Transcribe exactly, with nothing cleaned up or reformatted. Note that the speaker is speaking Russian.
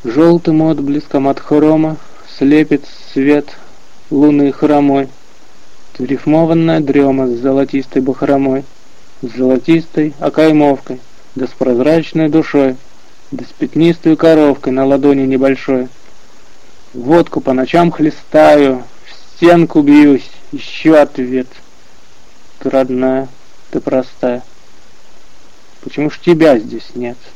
Желтым отблеском от хрома слепит свет луны хромой. Рифмованная дрема с золотистой бахромой, с золотистой окаймовкой, да с прозрачной душой, да с пятнистой коровкой на ладони небольшой. Водку по ночам хлестаю, в стенку бьюсь, ищу ответ. Ты родная, ты простая, почему ж тебя здесь нет?